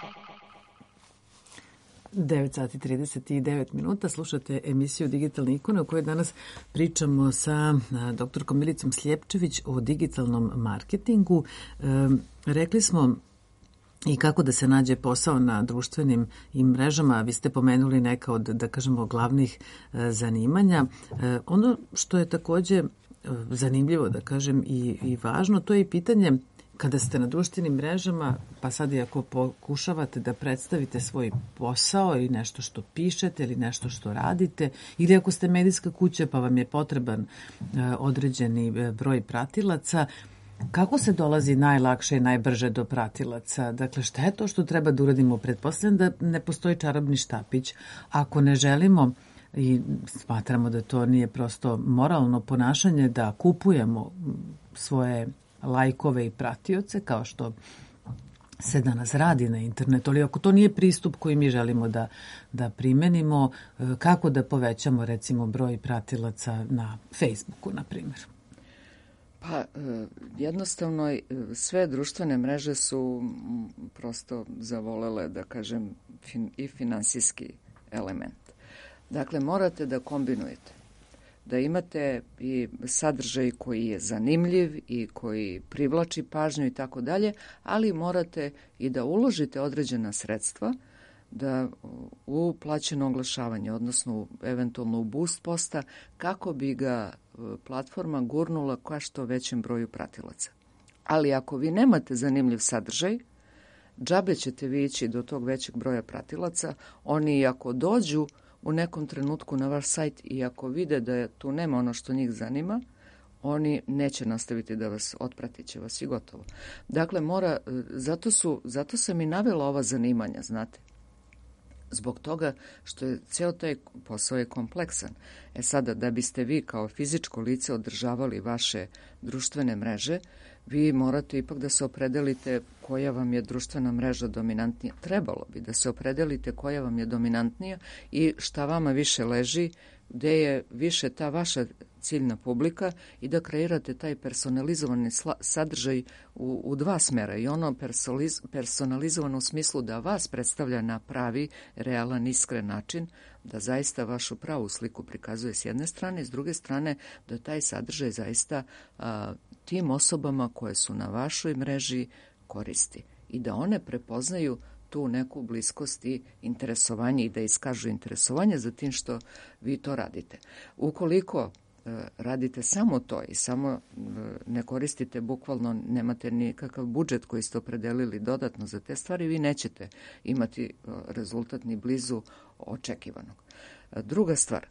9 sati 39 minuta. Slušate emisiju Digitalne ikone u kojoj danas pričamo sa doktorkom Milicom Sljepčević o digitalnom marketingu. Rekli smo i kako da se nađe posao na društvenim i mrežama. Vi ste pomenuli neka od, da kažemo, glavnih zanimanja. Ono što je takođe zanimljivo, da kažem, i važno, to je i pitanje kada ste na društvenim mrežama, pa sad i ako pokušavate da predstavite svoj posao ili nešto što pišete ili nešto što radite, ili ako ste medijska kuća pa vam je potreban određeni broj pratilaca, kako se dolazi najlakše i najbrže do pratilaca? Dakle, šta je to što treba da uradimo? Pretpostavljam da ne postoji čarobni štapić. Ako ne želimo i smatramo da to nije prosto moralno ponašanje da kupujemo svoje lajkove i pratioce, kao što se danas radi na internetu, ali ako to nije pristup koji mi želimo da primenimo, kako da povećamo, recimo, broj pratilaca na Facebooku, na primjer? Pa, jednostavno, sve društvene mreže su prosto zavolele, da kažem, i finansijski element. Dakle, morate da kombinujete. Da imate i sadržaj koji je zanimljiv i koji privlači pažnju i tako dalje, ali morate i da uložite određena sredstva da u plaćeno oglašavanje, odnosno eventualno u boost posta, kako bi ga platforma gurnula ka što većem broju pratilaca. Ali ako vi nemate zanimljiv sadržaj, džabe ćete vi ići do tog većeg broja pratilaca. Oni ako dođu u nekom trenutku na vaš sajt i ako vide da tu nema ono što njih zanima, oni neće nastaviti da vas otpratit će vas i gotovo. Dakle, zato sam i navela ova zanimanja, znate. Zbog toga što je ceo taj posao je kompleksan. Sada, da biste vi kao fizičko lice održavali vaše društvene mreže, vi morate ipak da se opredelite koja vam je društvena mreža dominantnija. Trebalo bi da se opredelite koja vam je dominantnija i šta vama više leži, gde je više ta vaša ciljna publika i da kreirate taj personalizovani sadržaj u dva smera. I ono personalizovano u smislu da vas predstavlja na pravi, realan, iskren način, da zaista vašu pravu sliku prikazuje s jedne strane, i s druge strane da taj sadržaj zaista tim osobama koje su na vašoj mreži koristi i da one prepoznaju tu neku bliskost i interesovanje i da iskažu interesovanje za tim što vi to radite. Ukoliko radite samo to i samo ne koristite bukvalno, nemate nikakav budžet koji ste opredelili dodatno za te stvari, vi nećete imati rezultat ni blizu očekivanog. Druga stvar,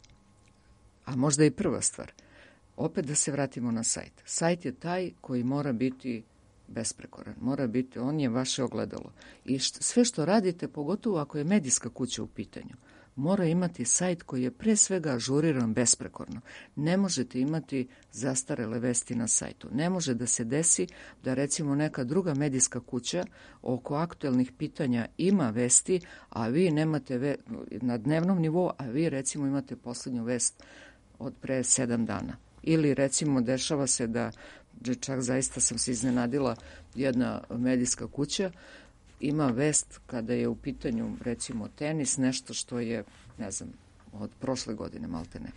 a možda i prva stvar, opet da se vratimo na sajt. Sajt je taj koji mora biti besprekoran, mora biti, on je vaše ogledalo. I sve što radite, pogotovo ako je medijska kuća u pitanju, mora imati sajt koji je pre svega ažuriran besprekorno. Ne možete imati zastarele vesti na sajtu. Ne može da se desi da recimo neka druga medijska kuća oko aktuelnih pitanja ima vesti, a vi nemate na dnevnom nivou, a vi recimo imate poslednju vest od pre 7 dana. Ili recimo dešava se da, čak zaista sam se iznenadila, jedna medijska kuća ima vest kada je u pitanju recimo tenis, nešto što je, ne znam, od prošle godine maltene.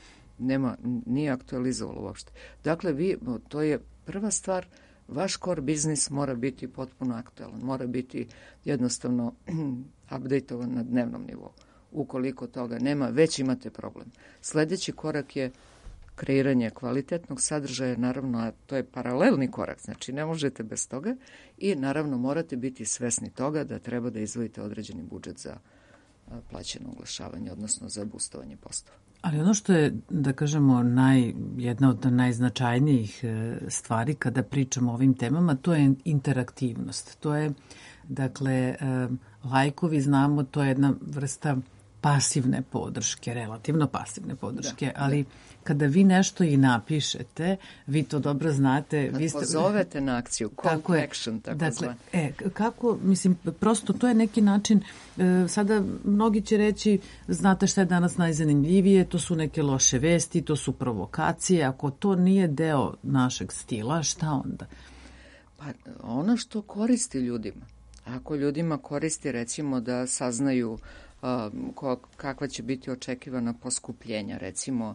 Nije aktualizovalo uopšte. Dakle, to je prva stvar, vaš core biznis mora biti potpuno aktualan, mora biti jednostavno updateovan na dnevnom nivou. Ukoliko toga nema, već imate problem. Sledeći korak je kreiranje kvalitetnog sadržaja, naravno, a to je paralelni korak, znači ne možete bez toga i naravno morate biti svesni toga da treba da izdvojite određeni budžet za plaćeno oglašavanje, odnosno za boostovanje postova. Ali ono što je, da kažemo, jedna od najznačajnijih stvari kada pričamo o ovim temama, to je interaktivnost. To je, dakle, lajkovi, znamo, to je jedna vrsta pasivne podrške, relativno pasivne podrške, ali kada vi nešto i napišete, vi to dobro znate. Kad pozovete na akciju, call to action, tako zvan. Kako, mislim, prosto to je neki način, sada mnogi će reći, znate šta je danas najzanimljivije, to su neke loše vesti, to su provokacije, ako to nije deo našeg stila, šta onda? Pa ono što koristi ljudima. Ako ljudima koristi, recimo, da saznaju kakva će biti očekivana poskupljenja, recimo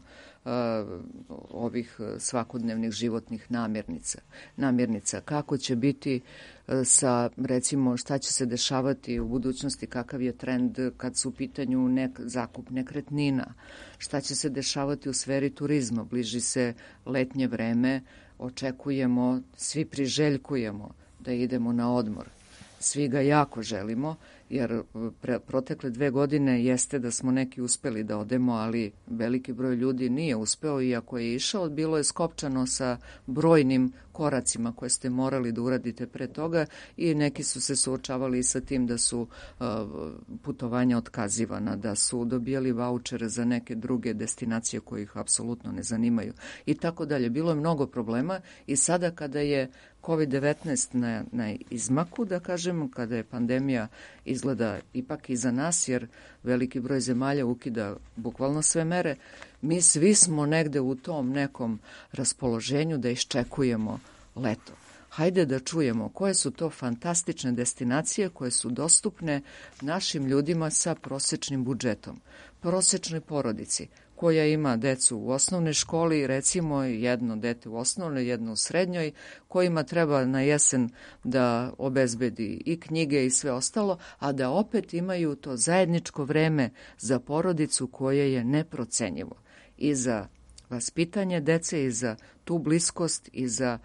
ovih svakodnevnih životnih namirnica, kako će biti sa, recimo, šta će se dešavati u budućnosti, kakav je trend kad su u pitanju zakup nekretnina, šta će se dešavati u sferi turizma, bliži se letnje vreme, očekujemo, svi priželjkujemo da idemo na odmor. Svi ga jako želimo, jer protekle 2 godine jeste da smo neki uspeli da odemo, ali veliki broj ljudi nije uspeo, iako je išao, bilo je skopčano sa brojnim koracima koje ste morali da uradite pre toga i neki su se suočavali i sa tim da su putovanja otkazivana, da su dobijali vaučere za neke druge destinacije koje ih apsolutno ne zanimaju i tako dalje. Bilo je mnogo problema i sada kada je COVID-19 na izmaku, da kažem, kada je pandemija izgleda ipak iza nas, jer veliki broj zemalja ukida bukvalno sve mere, mi svi smo negde u tom nekom raspoloženju da iščekujemo leto. Hajde da čujemo koje su to fantastične destinacije koje su dostupne našim ljudima sa prosečnim budžetom. prosečnoj porodici koja ima decu u osnovnoj školi, recimo jedno dete u osnovnoj, jedno u srednjoj, kojima treba na jesen da obezbedi i knjige i sve ostalo, a da opet imaju to zajedničko vreme za porodicu koje je neprocenjivo i za vaspitanje dece i za tu bliskost i za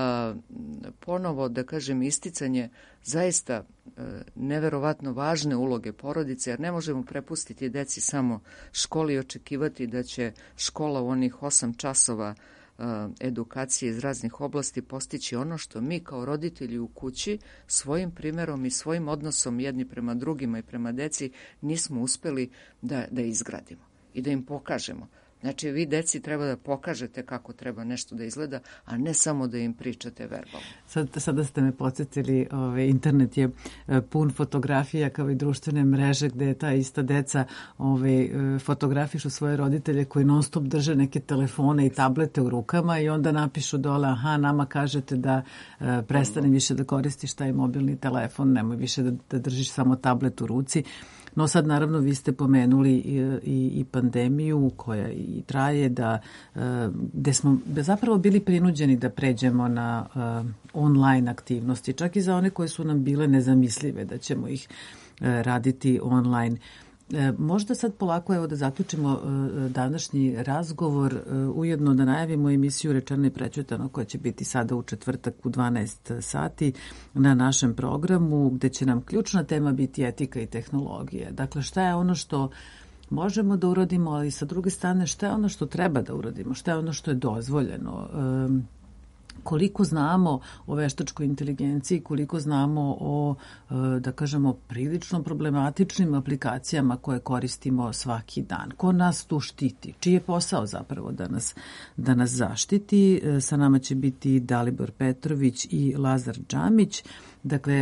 ponovo, da kažem, isticanje zaista neverovatno važne uloge porodice, jer ne možemo prepustiti deci samo školi i očekivati da će škola u onih 8 časova edukacije iz raznih oblasti postići ono što mi kao roditelji u kući svojim primjerom i svojim odnosom jedni prema drugima i prema deci nismo uspeli da izgradimo i da im pokažemo. Znači, vi deci treba da pokažete kako treba nešto da izgleda, a ne samo da im pričate verbalno. Sada ste me podsjetili, internet je pun fotografija kao i društvene mreže gde ta ista deca fotografišu svoje roditelje koji non stop drže neke telefone i tablete u rukama i onda napišu dole, aha, nama kažete da prestane više da koristiš taj mobilni telefon, nemoj više da držiš samo tablet u ruci. No sad naravno vi ste pomenuli i pandemiju koja i traje, gde smo zapravo bili prinuđeni da pređemo na online aktivnosti, čak i za one koje su nam bile nezamislive da ćemo ih raditi online. Možda sad polako evo da zaključimo današnji razgovor, ujedno da najavimo emisiju Rečeno i prećutano koja će biti sada u četvrtak u 12 sati na našem programu, gde će nam ključna tema biti etika i tehnologija. Dakle, šta je ono što možemo da uradimo, ali sa druge strane šta je ono što treba da uradimo, šta je ono što je dozvoljeno, koliko znamo o veštačkoj inteligenciji, koliko znamo o, da kažemo, prilično problematičnim aplikacijama koje koristimo svaki dan. Ko nas tu štiti? Čiji je posao zapravo da nas zaštiti? Sa nama će biti Dalibor Petrović i Lazar Džamić. Dakle,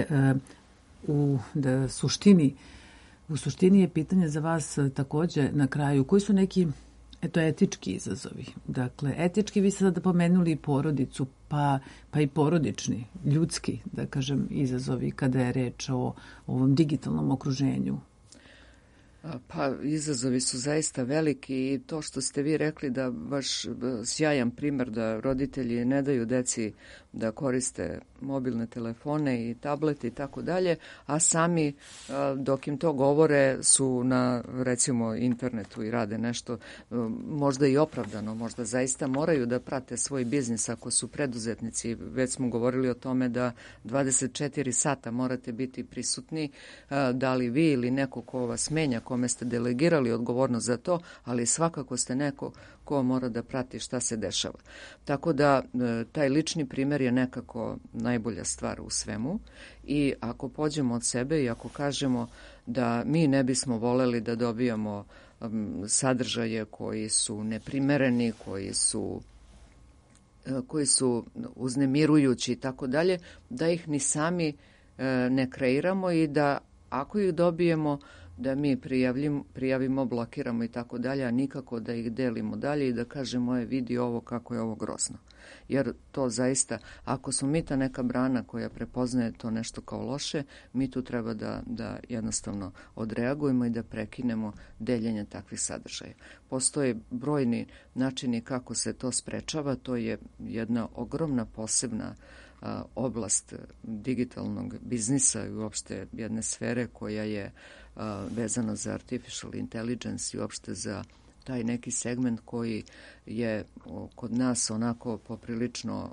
u suštini je pitanje za vas takođe na kraju. Koji su neki etički izazovi? Dakle, etički, vi ste sada pomenuli i porodicu, pa i porodični, ljudski, da kažem, izazovi kada je reč o ovom digitalnom okruženju. Pa izazovi su zaista veliki i to što ste vi rekli da baš sjajan primjer da roditelji ne daju deci da koriste mobilne telefone i tablete i tako dalje, a sami dok im to govore su na recimo internetu i rade nešto možda i opravdano, možda zaista moraju da prate svoj biznis ako su preduzetnici. Već smo govorili o tome da 24 sata morate biti prisutni, da li vi ili neko ko vas menja, kome ste delegirali odgovornost za to, ali svakako ste neko ko mora da prati šta se dešava. Tako da taj lični primjer je nekako najbolja stvar u svemu i ako pođemo od sebe i ako kažemo da mi ne bismo voleli da dobijamo sadržaje koji su neprimereni, koji su uznemirujući i tako dalje, da ih ni sami ne kreiramo i da ako ih dobijemo da mi prijavimo, blokiramo i tako dalje, a nikako da ih delimo dalje i da kažemo vidi ovo kako je ovo grozno. Jer to zaista, ako smo mi ta neka brana koja prepoznaje to nešto kao loše, mi tu treba da jednostavno odreagujemo i da prekinemo deljenje takvih sadržaja. Postoje brojni načini kako se to sprečava, to je jedna ogromna posebna oblast digitalnog biznisa i uopšte jedne sfere koja je vezana za artificial intelligence i uopšte za taj neki segment koji je kod nas onako poprilično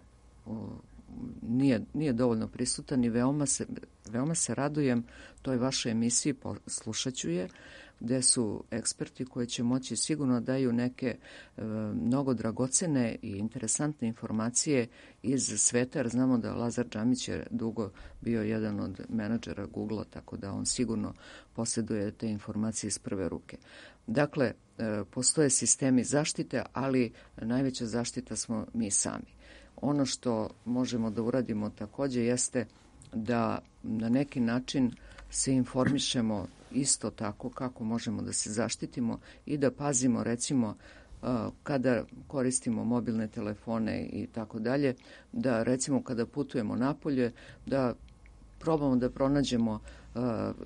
nije dovoljno prisutan i veoma se radujem toj vašoj emisiji, slušat ću je, gde su eksperti koji će moći sigurno daju neke mnogo dragocene i interesantne informacije iz sveta, jer znamo da Lazar Džamić je dugo bio jedan od menadžera Google-a, tako da on sigurno posjeduje te informacije iz prve ruke. Dakle, postoje sistemi zaštite, ali najveća zaštita smo mi sami. Ono što možemo da uradimo takođe jeste da na neki način se informišemo isto tako kako možemo da se zaštitimo i da pazimo recimo kada koristimo mobilne telefone i tako dalje, da recimo kada putujemo napolje da probamo da pronađemo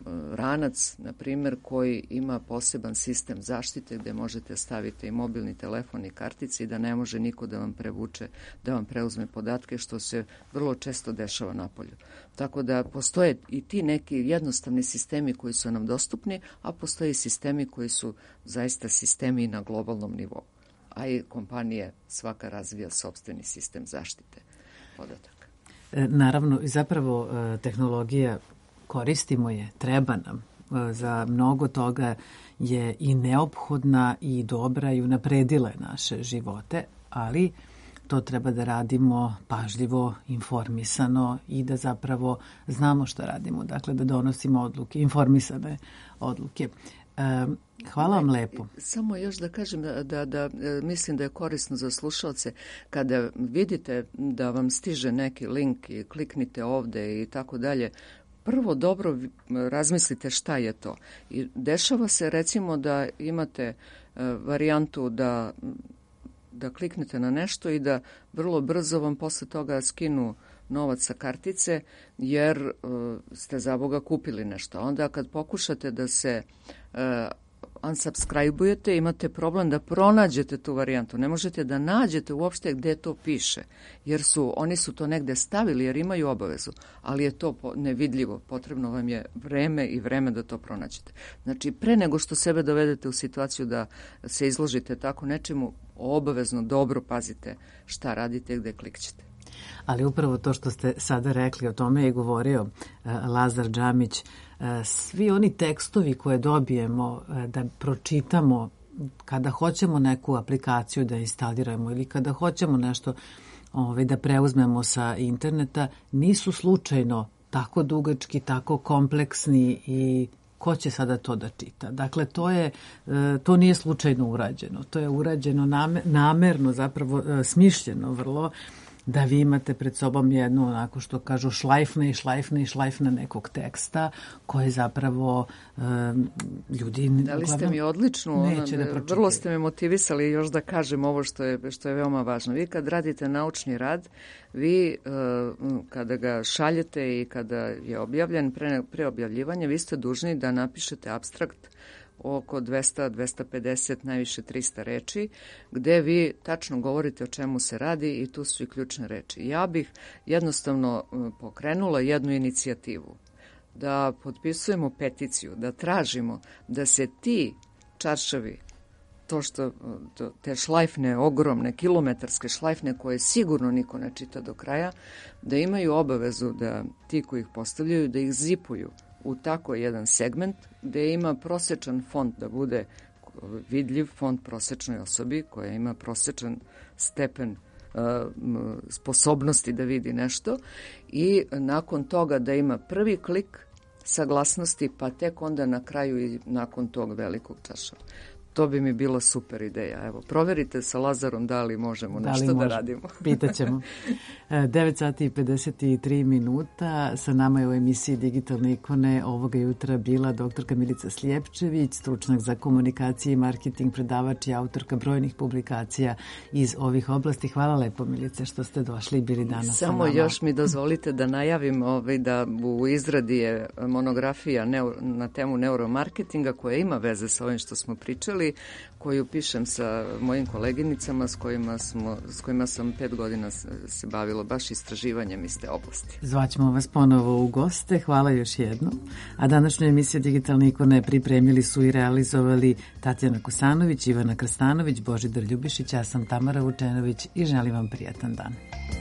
ranac, na primjer, koji ima poseban sistem zaštite gde možete staviti i mobilni telefon i kartice i da ne može niko da vam prevuče, da vam preuzme podatke, što se vrlo često dešava napolju. Tako da postoje i ti neki jednostavni sistemi koji su nam dostupni, a postoje i sistemi koji su zaista sistemi na globalnom nivou. A i kompanije svaka razvija sopstveni sistem zaštite podataka. Naravno, i zapravo tehnologija koristimo je, treba nam. Za mnogo toga je i neophodna i dobra i unapredila je naše živote, ali to treba da radimo pažljivo, informisano i da zapravo znamo šta radimo. Dakle, da donosimo odluke, informisane odluke. Hvala vam lepo. Samo još da kažem da mislim da je korisno za slušalce kada vidite da vam stiže neki link i kliknite ovde i tako dalje, prvo dobro razmislite šta je to. I dešava se recimo da imate varijantu da kliknete na nešto i da vrlo brzo vam posle toga skinu novac sa kartice jer ste za Boga kupili nešto. Onda kad pokušate da se unsubscribe-ujete, imate problem da pronađete tu varijantu. Ne možete da nađete uopšte gde to piše, jer oni su to negde stavili, jer imaju obavezu, ali je to nevidljivo. Potrebno vam je vreme i vreme da to pronađete. Znači, pre nego što sebe dovedete u situaciju da se izložite tako nečemu, obavezno dobro pazite šta radite i gde klikćete. Ali upravo to što ste sada rekli, o tome je govorio Lazar Džamić, svi oni tekstovi koje dobijemo da pročitamo kada hoćemo neku aplikaciju da instaliramo ili kada hoćemo nešto da preuzmemo sa interneta, nisu slučajno tako dugački, tako kompleksni i ko će sada to da čita. Dakle, to nije slučajno urađeno. To je urađeno namerno, zapravo smišljeno vrlo, da vi imate pred sobom jednu, onako što kažu, šlajfna nekog teksta koje zapravo ljudi dali ste mi odličnu, vrlo ste me motivisali još da kažem ovo što je veoma važno. Vi kad radite naučni rad, vi kada ga šaljete i kada je objavljen pre objavljivanja, vi ste dužni da napišete apstrakt oko 200, 250, najviše 300 reči, gde vi tačno govorite o čemu se radi i tu su i ključne reči. Ja bih jednostavno pokrenula jednu inicijativu, da potpisujemo peticiju, da tražimo da se ti čaršavi, te šlajfne, ogromne, kilometarske šlajfne koje sigurno niko ne čita do kraja, da imaju obavezu da ti koji ih postavljaju, da ih zipuju u tako jedan segment gde ima prosečan font da bude vidljiv font prosečnoj osobi koja ima prosečan stepen sposobnosti da vidi nešto i nakon toga da ima prvi klik saglasnosti pa tek onda na kraju i nakon tog velikog čaršava. To bi mi bila super ideja. Evo, proverite sa Lazarom da li možemo nešto da radimo. Pitaćemo. 9 sati i 53 minuta. Sa nama je u emisiji Digitalne ikone ovoga jutra bila doktorka Milica Slijepčević, stručnjak za komunikacije i marketing, predavač i autorka brojnih publikacija iz ovih oblasti. Hvala lepo, Milice, što ste došli i bili danas sa nama. Samo još mi dozvolite da najavim da u izradi je monografija na temu neuromarketinga koja ima veze sa ovim što smo pričali, koju pišem sa mojim koleginicama s kojima sam 5 godina se bavila baš istraživanjem iz te oblasti. Zvaćemo vas ponovo u goste. Hvala još jednom. A današnju emisiju Digitalne ikone pripremili su i realizovali Tatjana Kosanović, Ivana Krstanović, Božidar Ljubišić, ja sam Tamara Vučenović i želim vam prijatan dan.